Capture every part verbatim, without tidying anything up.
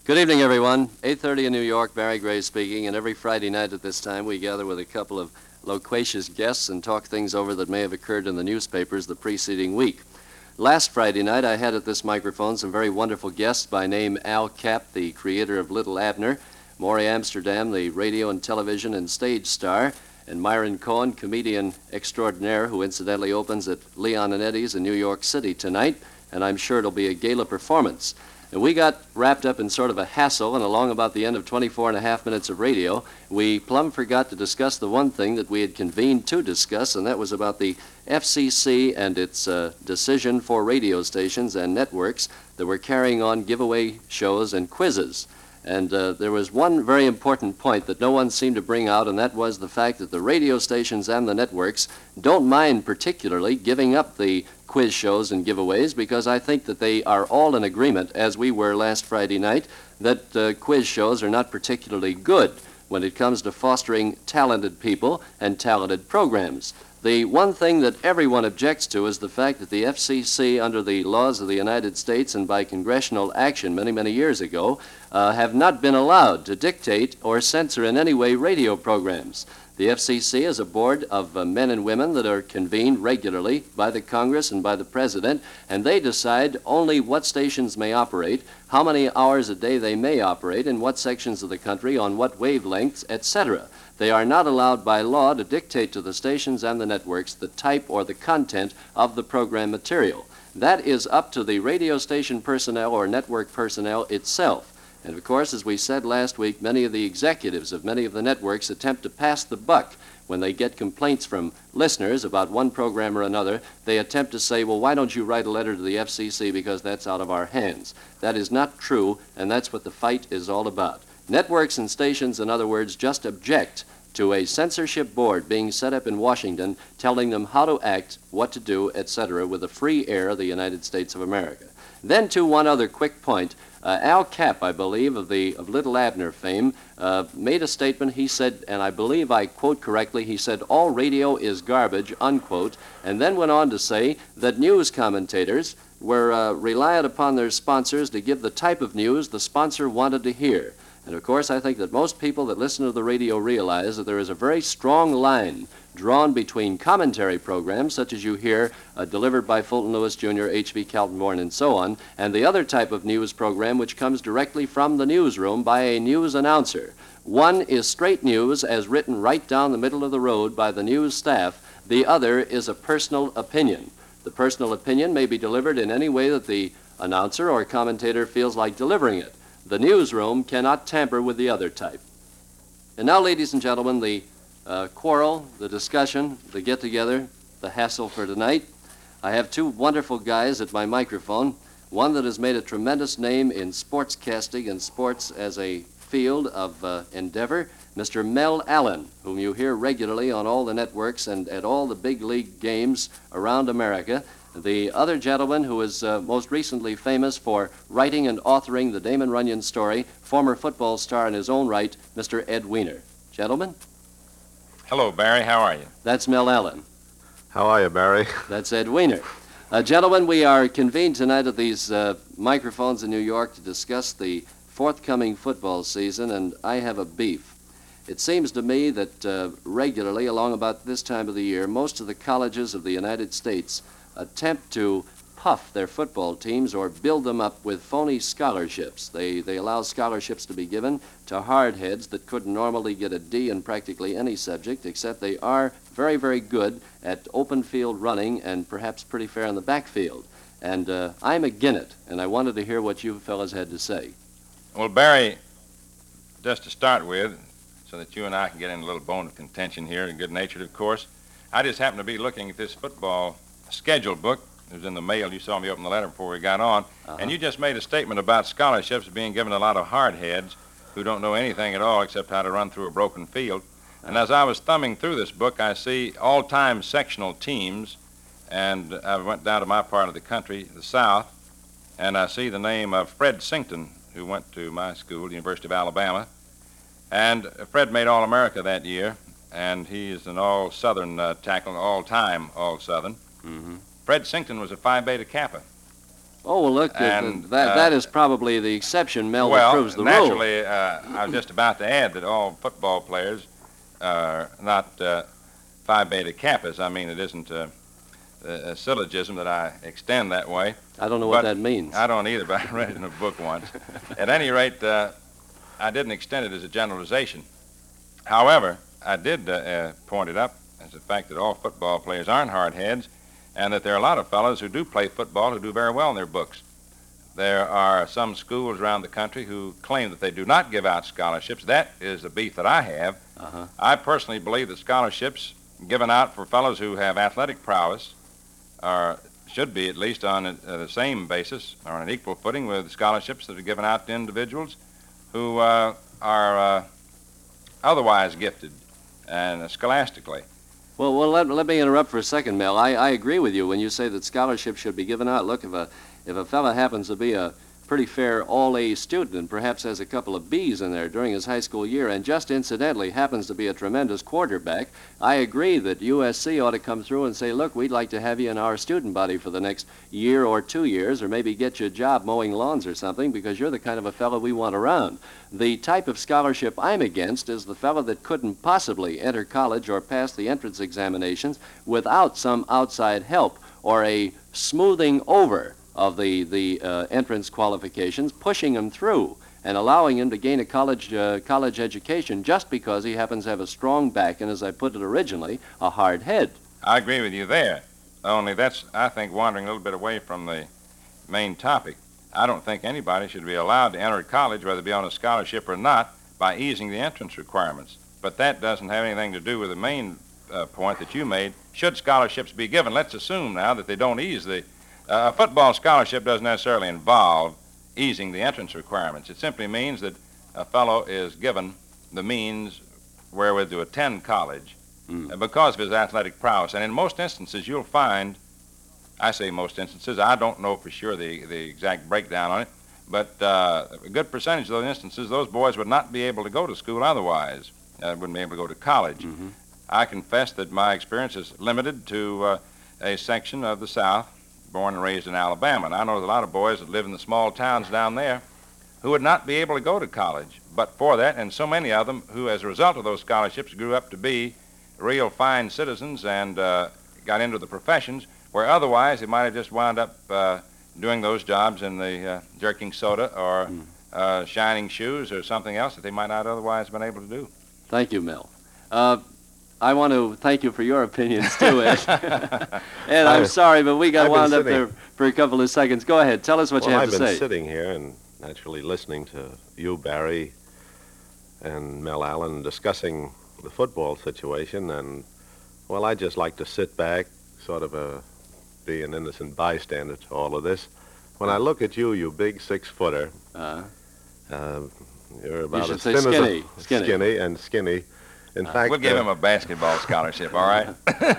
Good evening, everyone. eight thirty in New York, Barry Gray speaking, and every Friday night at this time we gather with a couple of loquacious guests and talk things over that may have occurred in the newspapers the preceding week. Last Friday night I had at this microphone some very wonderful guests by name Al Capp, the creator of Little Abner, Maury Amsterdam, the radio and television and stage star, and Myron Cohen, comedian extraordinaire, who incidentally opens at Leon and Eddie's in New York City tonight, and I'm sure it'll be a gala performance. And we got wrapped up in sort of a hassle, and along about the end of twenty-four and a half minutes of radio, we plumb forgot to discuss the one thing that we had convened to discuss, and that was about the F C C and its uh, decision for radio stations and networks that were carrying on giveaway shows and quizzes. And uh, there was one very important point that no one seemed to bring out, and that was the fact that the radio stations and the networks don't mind particularly giving up the quiz shows and giveaways, because I think that they are all in agreement, as we were last Friday night, that uh, quiz shows are not particularly good when it comes to fostering talented people and talented programs. The one thing that everyone objects to is the fact that the F C C, under the laws of the United States and by congressional action many, many years ago, uh, have not been allowed to dictate or censor in any way radio programs. The F C C is a board of uh, men and women that are convened regularly by the Congress and by the President, and they decide only what stations may operate, how many hours a day they may operate, in what sections of the country, on what wavelengths, et cetera. They are not allowed by law to dictate to the stations and the networks the type or the content of the program material. That is up to the radio station personnel or network personnel itself. And of course, as we said last week, many of the executives of many of the networks attempt to pass the buck. When they get complaints from listeners about one program or another, they attempt to say, well, why don't you write a letter to the F C C, because that's out of our hands. That is not true, and that's what the fight is all about. Networks and stations, in other words, just object to a censorship board being set up in Washington telling them how to act, what to do, et cetera, with the free air of the United States of America. Then to one other quick point. Uh, Al Capp, I believe, of the of Little Abner fame, uh, made a statement. He said, and I believe I quote correctly, he said, all radio is garbage, unquote, and then went on to say that news commentators were uh, reliant upon their sponsors to give the type of news the sponsor wanted to hear. And of course, I think that most people that listen to the radio realize that there is a very strong line drawn between commentary programs, such as you hear uh, delivered by Fulton Lewis Junior, H V Kaltenborn, and so on, and the other type of news program which comes directly from the newsroom by a news announcer. One is straight news as written right down the middle of the road by the news staff. The other is a personal opinion. The personal opinion may be delivered in any way that the announcer or commentator feels like delivering it. The newsroom cannot tamper with the other type. And now, ladies and gentlemen, the uh, quarrel, the discussion, the get-together, the hassle for tonight. I have two wonderful guys at my microphone, one that has made a tremendous name in sportscasting and sports as a field of uh, endeavor, Mister Mel Allen, whom you hear regularly on all the networks and at all the big league games around America. The other gentleman who is uh, most recently famous for writing and authoring the Damon Runyon story, former football star in his own right, Mister Ed Weiner. Gentlemen? Hello, Barry. How are you? That's Mel Allen. How are you, Barry? That's Ed Weiner. Uh, gentlemen, we are convened tonight at these uh, microphones in New York to discuss the forthcoming football season, and I have a beef. It seems to me that uh, regularly, along about this time of the year, most of the colleges of the United States attempt to puff their football teams or build them up with phony scholarships. They, they allow scholarships to be given to hardheads that couldn't normally get a D in practically any subject, except they are very, very good at open field running and perhaps pretty fair in the backfield. And uh, I'm agin it, and I wanted to hear what you fellas had to say. Well, Barry, just to start with, so that you and I can get in a little bone of contention here, and good-natured, of course, I just happened to be looking at this football schedule book. It was in the mail. You saw me open the letter before we got on. Uh-huh. And you just made a statement about scholarships being given to a lot of hardheads who don't know anything at all except how to run through a broken field. Uh-huh. And as I was thumbing through this book, I see all-time sectional teams, and I went down to my part of the country, the South, and I see the name of Fred Sinkton, who went to my school, the University of Alabama. And Fred made All-America that year, and he is an all-Southern uh, tackle, all-time all-Southern. Mm-hmm. Fred Sinkton was a Phi Beta Kappa. Oh, well, look, uh, And, that, uh, that is probably the exception, Mel, that well, proves the rule. naturally, uh, I was just about to add that all football players are not uh, Phi Beta Kappas. I mean, it isn't uh, a syllogism that I extend that way. I don't know But what that means. I don't either, but I read it in a book once. At any rate, uh, I didn't extend it as a generalization. However, I did uh, uh, point it up as the fact that all football players aren't hardheads, and that there are a lot of fellows who do play football who do very well in their books. There are some schools around the country who claim that they do not give out scholarships. That is the beef that I have. Uh-huh. I personally believe that scholarships given out for fellows who have athletic prowess are, should be at least on a, the same basis or on an equal footing with scholarships that are given out to individuals who uh, are uh, otherwise gifted and uh, scholastically. Well, well, let, let me interrupt for a second, Mel. I, I agree with you when you say that scholarships should be given out. Look, if a if a fella happens to be a pretty fair all-A student and perhaps has a couple of B's in there during his high school year and just incidentally happens to be a tremendous quarterback, I agree that U S C ought to come through and say, look, we'd like to have you in our student body for the next year or two years or maybe get you a job mowing lawns or something because you're the kind of a fellow we want around. The type of scholarship I'm against is the fellow that couldn't possibly enter college or pass the entrance examinations without some outside help or a smoothing over of the, the uh, entrance qualifications, pushing him through and allowing him to gain a college, uh, college education just because he happens to have a strong back and, as I put it originally, a hard head. I agree with you there. Only that's, I think, wandering a little bit away from the main topic. I don't think anybody should be allowed to enter college, whether it be on a scholarship or not, by easing the entrance requirements. But that doesn't have anything to do with the main uh, point that you made. Should scholarships be given? Let's assume now that they don't ease the Uh, a football scholarship doesn't necessarily involve easing the entrance requirements. It simply means that a fellow is given the means wherewith to attend college Mm. uh, because of his athletic prowess. And in most instances, you'll find, I say most instances, I don't know for sure the, the exact breakdown on it, but uh, a good percentage of those instances, those boys would not be able to go to school otherwise, uh, wouldn't be able to go to college. Mm-hmm. I confess that my experience is limited to uh, a section of the South, born and raised in Alabama. And I know there's a lot of boys that live in the small towns down there who would not be able to go to college but for that, and so many of them who, as a result of those scholarships, grew up to be real fine citizens and uh, got into the professions where otherwise they might have just wound up uh, doing those jobs in the uh, jerking soda or Mm. uh, shining shoes or something else that they might not otherwise have been able to do. Thank you, Mel. Uh, I want to thank you for your opinions, too, Ed. Ed, I'm I've- sorry, but we got I've been wound up sitting- there for a couple of seconds. Go ahead. Tell us what well, you have I've to been say. sitting here and naturally listening to you, Barry, and Mel Allen discussing the football situation, and, well, I just like to sit back, sort of a, be an innocent bystander to all of this. When I look at you, you big six-footer, Uh, uh, you're about should as say thin skinny, as a, skinny. skinny and skinny. In fact, We'll give uh, him a basketball scholarship, all right?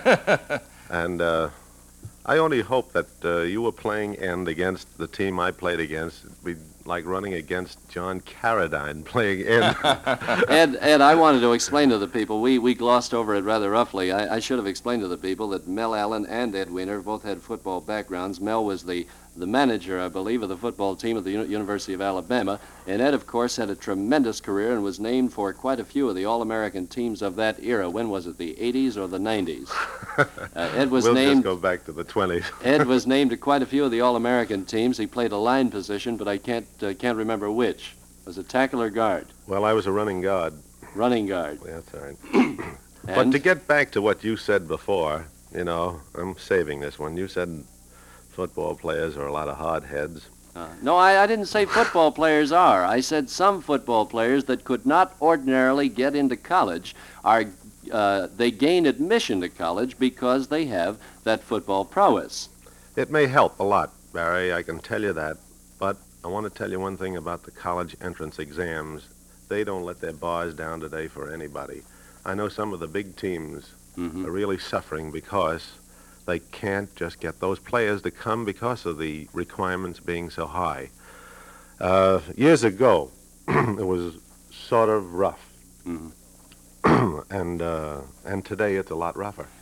And uh, I only hope that uh, you were playing end against the team I played against. It'd be like running against John Carradine playing end. Ed, Ed, I wanted to explain to the people, we, we glossed over it rather roughly. I, I should have explained to the people that Mel Allen and Ed Wiener both had football backgrounds. Mel was the, the manager, I believe, of the football team at the Uni- University of Alabama. And Ed, of course, had a tremendous career and was named for quite a few of the All-American teams of that era. When was it, the eighties or the nineties? Uh, Ed was we'll named... just go back to the twenties. Ed was named to quite a few of the All-American teams. He played a line position, but I can't uh, can't remember which. Was it tackle or guard? Well, I was a running guard. Running guard. That's all right. But And to get back to what you said before, you know, I'm saving this one. You said football players are a lot of hard heads. uh, no, I, I didn't say football players are. I said some football players that could not ordinarily get into college are uh, they gain admission to college because they have that football prowess. It may help a lot, Barry, I can tell you that. But I want to tell you one thing about the college entrance exams. They don't let their bars down today for anybody. I know some of the big teams Mm-hmm. are really suffering because they can't just get those players to come because of the requirements being so high. Uh, years ago, it was sort of rough. Mhm. and uh, and today it's a lot rougher.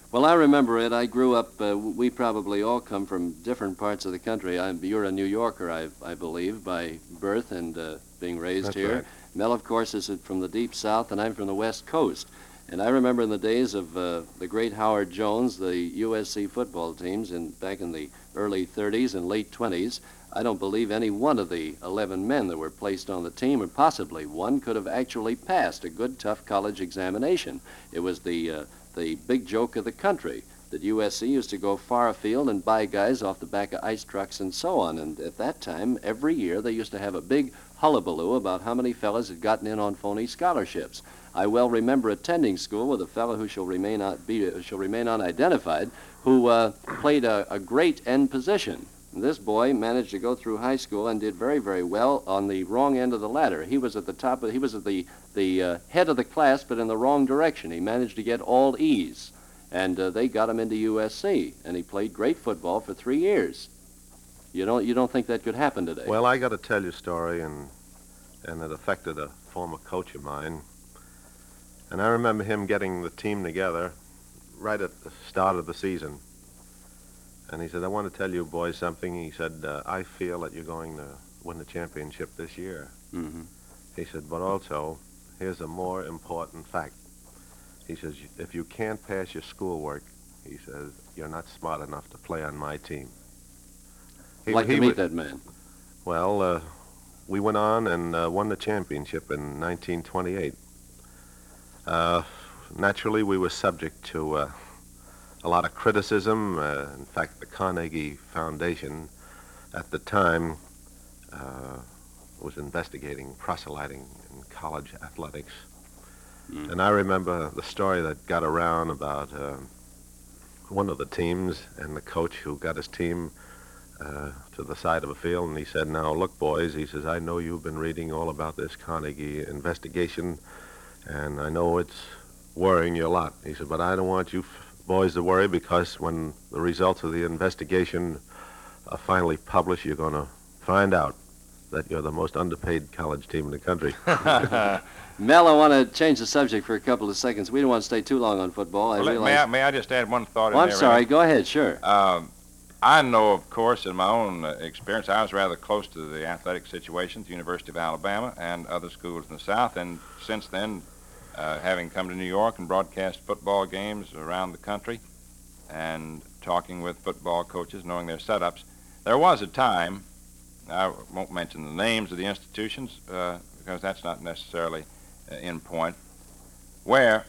Well, I remember it. I grew up, uh, we probably all come from different parts of the country. I'm, you're a New Yorker, I, I believe, by birth and uh, being raised That's here. right. Mel, of course, is from the deep south, and I'm from the west coast. And I remember in the days of uh, the great Howard Jones, the U S C football teams, in, back in the early thirties and late twenties, I don't believe any one of the eleven men that were placed on the team, or possibly one, could have actually passed a good, tough college examination. It was the... Uh, the big joke of the country that U S C used to go far afield and buy guys off the back of ice trucks and so on. And at that time, every year, they used to have a big hullabaloo about how many fellas had gotten in on phony scholarships. I well remember attending school with a fellow who shall remain, un- be, shall remain unidentified, who uh, played a, a great end position. This boy managed to go through high school and did very, very well on the wrong end of the ladder. He was at the top of, he was at the, the uh, head of the class, but in the wrong direction. He managed to get all E's, and uh, they got him into U S C, and he played great football for three years. You don't, you don't think that could happen today? Well, I got to tell you a story, and and it affected a former coach of mine. And I remember him getting the team together right at the start of the season. And he said, I want to tell you boys something. He said, uh, I feel that you're going to win the championship this year. Mm-hmm. He said, but also, here's a more important fact. He says, if you can't pass your schoolwork, he says, you're not smart enough to play on my team. I'd like he to meet wa- that man. Well, uh, we went on and uh, won the championship in nineteen twenty-eight. Uh, naturally, we were subject to uh, a lot of criticism. Uh, in fact, the Carnegie Foundation at the time uh, was investigating proselyting in college athletics. Mm. And I remember the story that got around about uh, one of the teams and the coach who got his team uh, to the side of a field, and he said, now, look, boys, he says, I know you've been reading all about this Carnegie investigation, and I know it's worrying you a lot. He said, but I don't want you f- boys to worry, because when the results of the investigation are finally published, you're going to find out that you're the most underpaid college team in the country. Mel, I want to change the subject for a couple of seconds. We don't want to stay too long on football. I Well, let- realize... may, I, may I just add one thought in Oh, I'm there? sorry. Ray? Go ahead. Sure. Um, I know, of course, in my own uh, experience, I was rather close to the athletic situation at the University of Alabama and other schools in the South, and since then, uh, having come to New York and broadcast football games around the country and talking with football coaches, knowing their setups, there was a time, I won't mention the names of the institutions uh, because that's not necessarily uh, in point, where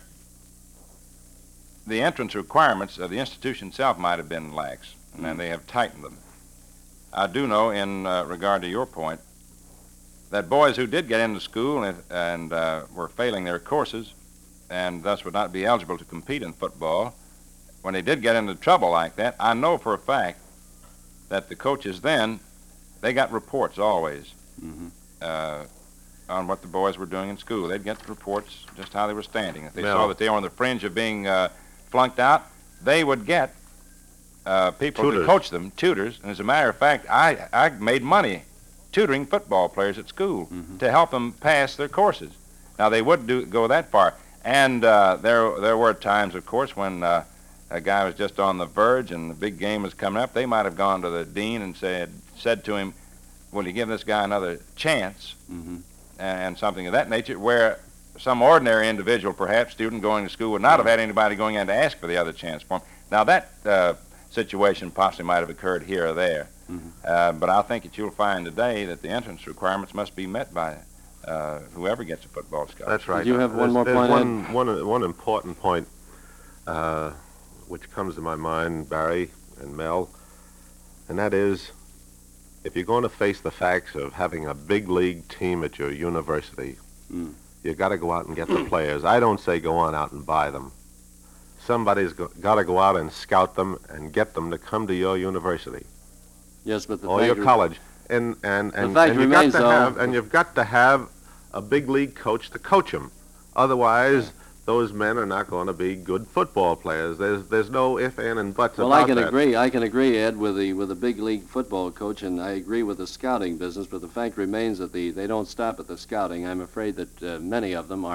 the entrance requirements of the institution itself might have been lax, and then they have tightened them. I do know, in uh, regard to your point, that boys who did get into school and, and uh, were failing their courses and thus would not be eligible to compete in football, when they did get into trouble like that, I know for a fact that the coaches then, they got reports always Mm-hmm. uh, on what the boys were doing in school. They'd get reports just how they were standing. If they Now- saw that they were on the fringe of being uh, flunked out, they would get uh, people to Tutors. coach them, tutors. And as a matter of fact, I, I made money tutoring football players at school Mhm. to help them pass their courses. Now, they would do go that far. And uh, there, there were times, of course, when uh, a guy was just on the verge and the big game was coming up, they might have gone to the dean and said, said to him, will you give this guy another chance? Mm-hmm. And something of that nature, where some ordinary individual, perhaps student going to school, would not have had anybody going in to ask for the other chance for him. Now, that uh, situation possibly might have occurred here or there, Mhm. uh, but I think that you'll find today that the entrance requirements must be met by uh, whoever gets a football scholarship. That's right. Did you have one There's- more there's point, One, one, one important point uh, which comes to my mind, Barry and Mel, and that is, if you're going to face the facts of having a big league team at your university, Mm. you got to go out and get the players. I don't say go on out and buy them. Somebody's go, got to go out and scout them and get them to come to your university Yes, but the or fact your re- college. And and and, fact and you've remains, got to though- have and you've got to have a big league coach to coach them. Otherwise, those men are not going to be good football players. There's there's no if, and, and buts Well, about I can that. agree. I can agree, Ed, with the with the big league football coach, and I agree with the scouting business. But the fact remains that the they don't stop at the scouting. I'm afraid that uh, many of them are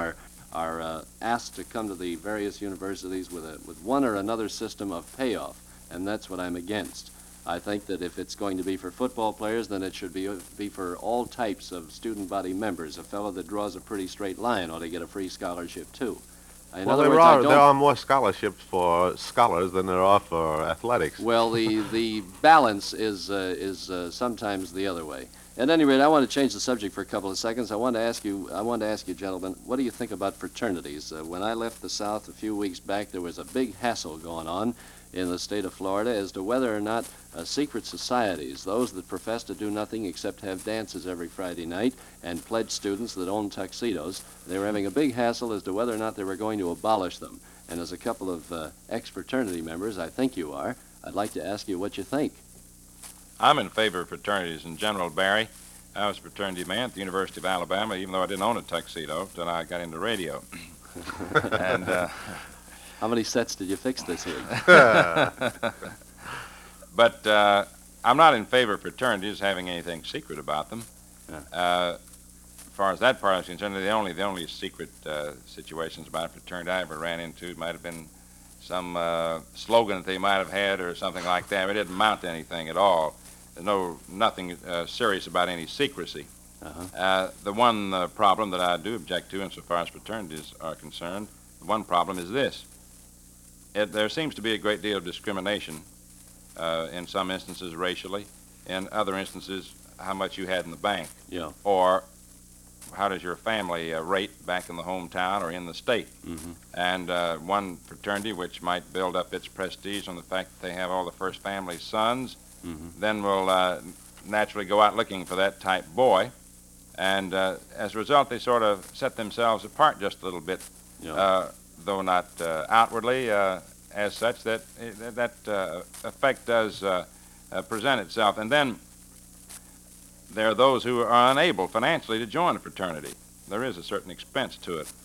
are uh, asked to come to the various universities with, a, with one or another system of payoff, and that's what I'm against. I think that if it's going to be for football players, then it should be, be for all types of student body members. A fellow that draws a pretty straight line ought to get a free scholarship, too. In well, other there words, I are don't there are more scholarships for scholars than there are for athletics. Well, the the balance is uh, is uh, sometimes the other way. At any rate, I want to change the subject for a couple of seconds. I want to ask you, I want to ask you, gentlemen, what do you think about fraternities? Uh, when I left the South a few weeks back, there was a big hassle going on in the state of Florida as to whether or not uh, secret societies, those that profess to do nothing except have dances every Friday night and pledge students that own tuxedos, they were having a big hassle as to whether or not they were going to abolish them. And as a couple of uh, ex-fraternity members, I think you are, I'd like to ask you what you think. I'm in favor of fraternities in general, Barry. I was a fraternity man at the University of Alabama, even though I didn't own a tuxedo until I got into radio. and uh, How many sets did you fix this week? But uh, I'm not in favor of fraternities having anything secret about them. Yeah. Uh, as far as that part is concerned, the only the only secret uh, situations about a fraternity I ever ran into might have been some uh, slogan that they might have had or something like that. It didn't amount to anything at all. There's no nothing uh, serious about any secrecy. Uh-huh. Uh, the one uh, problem that I do object to insofar as fraternities are concerned, the one problem is this. It, there seems to be a great deal of discrimination, uh, in some instances racially, in other instances how much you had in the bank, Yeah. or how does your family uh, rate back in the hometown or in the state. Mm-hmm. And uh, one fraternity which might build up its prestige on the fact that they have all the first family sons, Mm-hmm. then will uh, naturally go out looking for that type boy. And uh, as a result, they sort of set themselves apart just a little bit, Yeah. uh, though not uh, outwardly uh, as such, that that uh, effect does uh, uh, present itself. And then there are those who are unable financially to join a fraternity. There is a certain expense to it.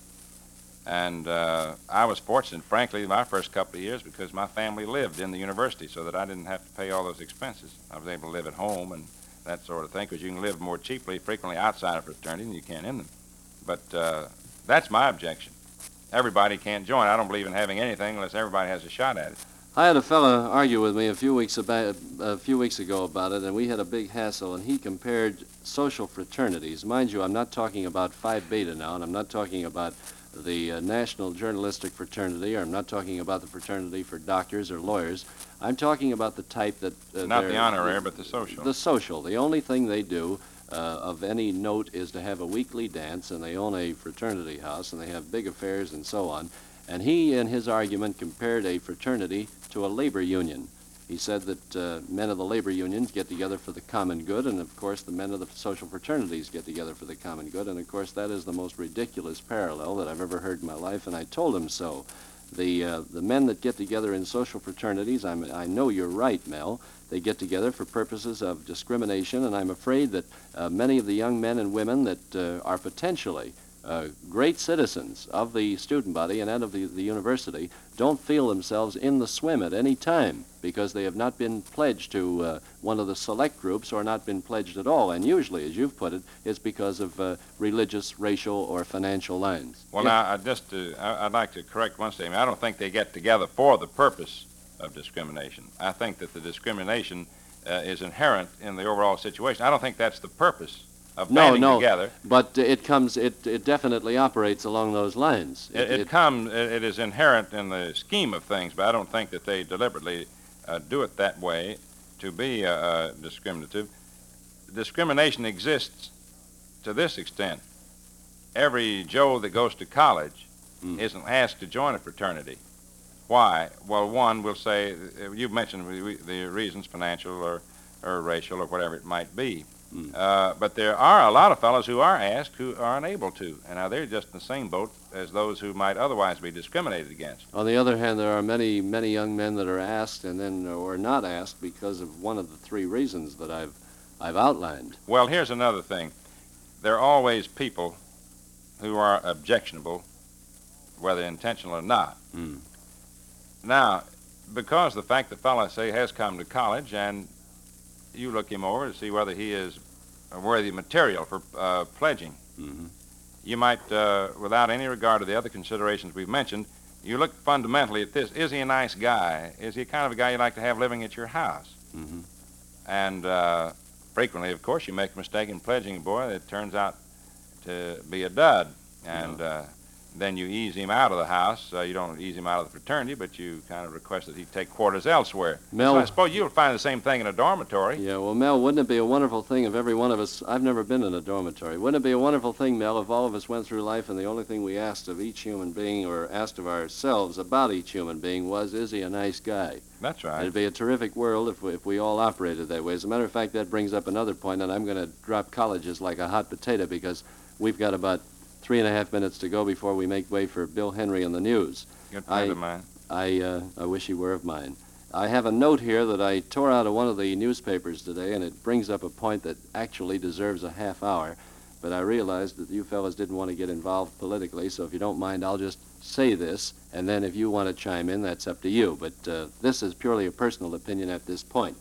And uh, I was fortunate, frankly, my first couple of years because my family lived in the university so that I didn't have to pay all those expenses. I was able to live at home and that sort of thing because you can live more cheaply frequently outside of a fraternity than you can in them. But uh, that's my objection. Everybody can't join. I don't believe in having anything unless everybody has a shot at it. I had a fellow argue with me a few weeks about, a few weeks ago about it, and we had a big hassle, and he compared social fraternities. Mind you, I'm not talking about Phi Beta now, and I'm not talking about the uh, National Journalistic Fraternity, or I'm not talking about the fraternity for doctors or lawyers. I'm talking about the type that... Uh, Not they're- the honorary, but the social. The social. The only thing they do uh, of any note is to have a weekly dance, and they own a fraternity house, and they have big affairs and so on. And he, in his argument, compared a fraternity to a labor union. He said that uh, men of the labor unions get together for the common good, and of course the men of the social fraternities get together for the common good, and of course that is the most ridiculous parallel that I've ever heard in my life, and I told him so. The, uh, the men that get together in social fraternities, I'm, I know you're right, Mel, they get together for purposes of discrimination, and I'm afraid that uh, many of the young men and women that uh, are potentially uh, great citizens of the student body and of the, the university don't feel themselves in the swim at any time because they have not been pledged to uh, one of the select groups or not been pledged at all. And usually, as you've put it, it's because of uh, religious, racial, or financial lines. Well, Yeah. now, I just, uh, I- I'd like to correct one statement. I don't think they get together for the purpose of discrimination. I think that the discrimination uh, is inherent in the overall situation. I don't think that's the purpose of No, banding no, together. but it comes, it, it definitely operates along those lines. It, it, comes, it, it is inherent in the scheme of things, but I don't think that they deliberately uh, do it that way to be uh, uh, discriminative. Discrimination exists to this extent. Every Joe that goes to college Mm. isn't asked to join a fraternity. Why? Well, one will say, uh, you've mentioned the the reasons, financial or, or racial or whatever it might be. Mm. Uh, but there are a lot of fellows who are asked who are unable to. And now they're just in the same boat as those who might otherwise be discriminated against. On the other hand, there are many, many young men that are asked and then or not asked because of one of the three reasons that I've, I've outlined. Well, here's another thing. There are always people who are objectionable, whether intentional or not. Mm. Now, because the fact the fellow, say, has come to college and you look him over to see whether he is a worthy material for uh, pledging. Mm-hmm. you might, uh, without any regard to the other considerations we've mentioned, you look fundamentally at this. Is he a nice guy? Is he the kind of a guy you'd like to have living at your house? Mm-hmm. And uh, frequently, of course, you make a mistake in pledging a boy that turns out to be a dud. And uh, then you ease him out of the house. Uh, you don't ease him out of the fraternity, but you kind of request that he take quarters elsewhere. Mel, So I suppose you'll find the same thing in a dormitory. Yeah, well, Mel, wouldn't it be a wonderful thing if every one of us, I've never been in a dormitory, wouldn't it be a wonderful thing, Mel, if all of us went through life and the only thing we asked of each human being or asked of ourselves about each human being was, is he a nice guy? That's right. It'd be a terrific world if we, if we all operated that way. As a matter of fact, that brings up another point, and I'm going to drop colleges like a hot potato because we've got about three and a half minutes to go before we make way for Bill Henry and the news. Good friend I- of mine. I, uh, I wish he were of mine. I have a note here that I tore out of one of the newspapers today, and it brings up a point that actually deserves a half hour, but I realized that you fellas didn't want to get involved politically, so if you don't mind, I'll just say this, and then if you want to chime in, that's up to you. But uh, this is purely a personal opinion at this point.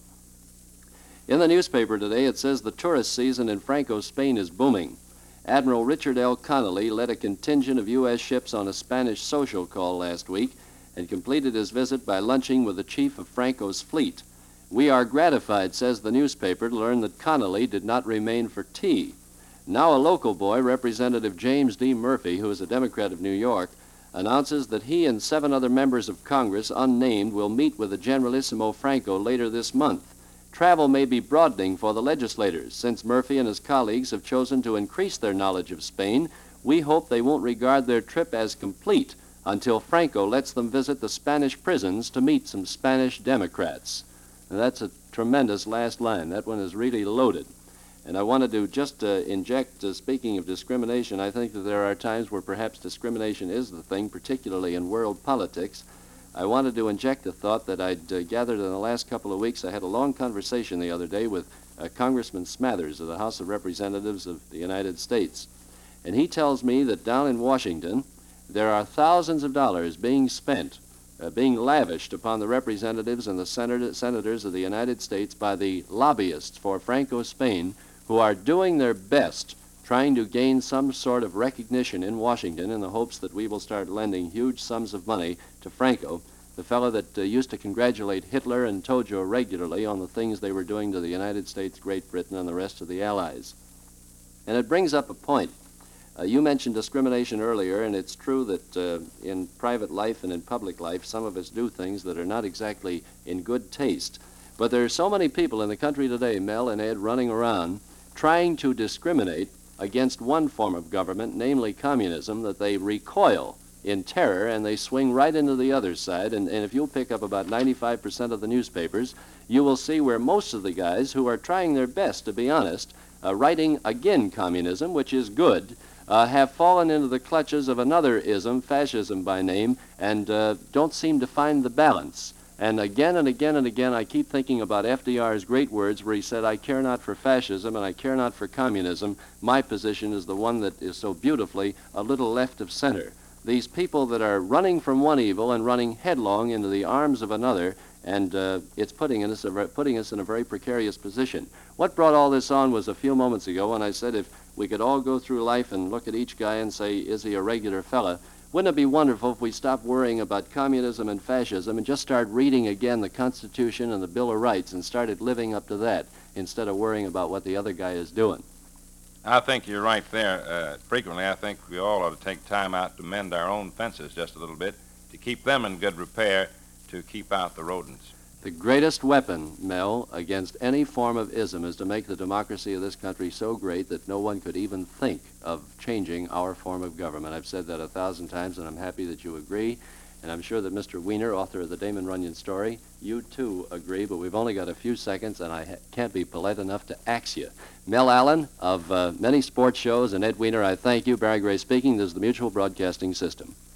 In the newspaper today, it says the tourist season in Franco, Spain is booming. Admiral Richard L. Connolly led a contingent of U S ships on a Spanish social call last week and completed his visit by lunching with the chief of Franco's fleet. We are gratified, says the newspaper, to learn that Connolly did not remain for tea. Now a local boy, Representative James D. Murphy, who is a Democrat of New York, announces that he and seven other members of Congress, unnamed, will meet with the Generalissimo Franco later this month. Travel may be broadening for the legislators. Since Murphy and his colleagues have chosen to increase their knowledge of Spain, we hope they won't regard their trip as complete until Franco lets them visit the Spanish prisons to meet some Spanish Democrats. Now, that's a tremendous last line. That one is really loaded. And I wanted to just uh, inject, uh, speaking of discrimination, I think that there are times where perhaps discrimination is the thing, particularly in world politics. I wanted to inject a thought that I'd uh, gathered in the last couple of weeks. I had a long conversation the other day with uh, Congressman Smathers of the House of Representatives of the United States. And he tells me that down in Washington, there are thousands of dollars being spent, uh, being lavished upon the representatives and the senator, senators of the United States by the lobbyists for Franco Spain, who are doing their best trying to gain some sort of recognition in Washington in the hopes that we will start lending huge sums of money to Franco, the fellow that uh, used to congratulate Hitler and Tojo regularly on the things they were doing to the United States, Great Britain, and the rest of the Allies. And it brings up a point. Uh, you mentioned discrimination earlier, and it's true that uh, in private life and in public life, some of us do things that are not exactly in good taste. But there are so many people in the country today, Mel and Ed, running around trying to discriminate against one form of government, namely communism, that they recoil in terror and they swing right into the other side. And, and if you'll pick up about ninety-five percent of the newspapers, you will see where most of the guys who are trying their best, to be honest, uh, writing again communism, which is good, uh, have fallen into the clutches of another ism, fascism by name, and uh, don't seem to find the balance. And again and again and again, I keep thinking about F D R's great words where he said, I care not for fascism and I care not for communism. My position is the one that is so beautifully a little left of center. These people that are running from one evil and running headlong into the arms of another, and uh, it's putting us, putting us in a very precarious position. What brought all this on was a few moments ago when I said if we could all go through life and look at each guy and say, is he a regular fella? Wouldn't it be wonderful if we stopped worrying about communism and fascism and just started reading again the Constitution and the Bill of Rights and started living up to that instead of worrying about what the other guy is doing? I think you're right there. Uh, frequently, I think we all ought to take time out to mend our own fences just a little bit, to keep them in good repair, to keep out the rodents. The greatest weapon, Mel, against any form of ism is to make the democracy of this country so great that no one could even think of changing our form of government. I've said that a thousand times, and I'm happy that you agree. And I'm sure that Mister Weiner, author of the Damon Runyon story, you too agree, but we've only got a few seconds, and I ha- can't be polite enough to ax you. Mel Allen of uh, many sports shows, and Ed Weiner, I thank you. Barry Gray speaking. This is the Mutual Broadcasting System.